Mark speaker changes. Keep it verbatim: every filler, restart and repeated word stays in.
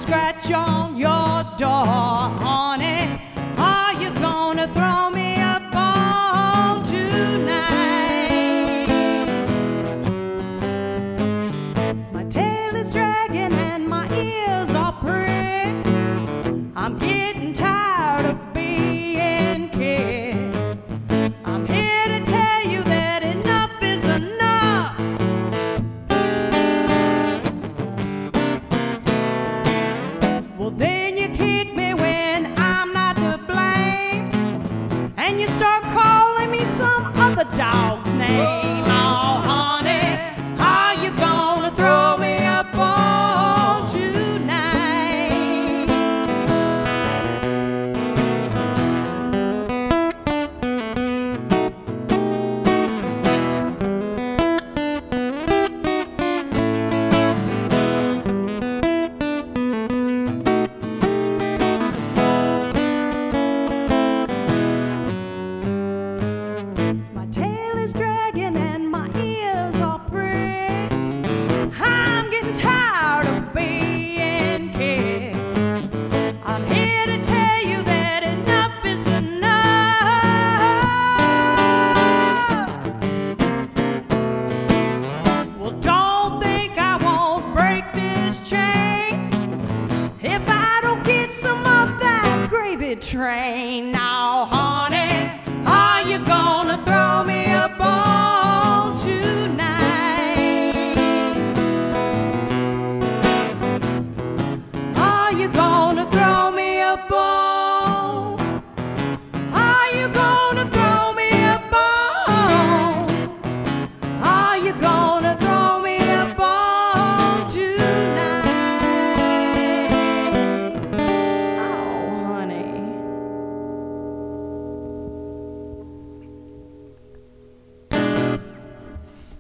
Speaker 1: scratch on your door, honey. Are you gonna throw me a bone tonight? My tail is dragging and my ears are pricked. I'm getting tired of being kicked. I'm here to tell you that enough is enough. Well, then you kick me when I'm not to blame, and you start calling me some other dog's name. Oh, honey, are you gonna throw me a bone tonight? My tail is dragging and my ears are pricked. I'm getting tired of being kicked. I'm here to tell you that enough is enough. Well, don't think I won't break this chain if I don't get some of that gravy train.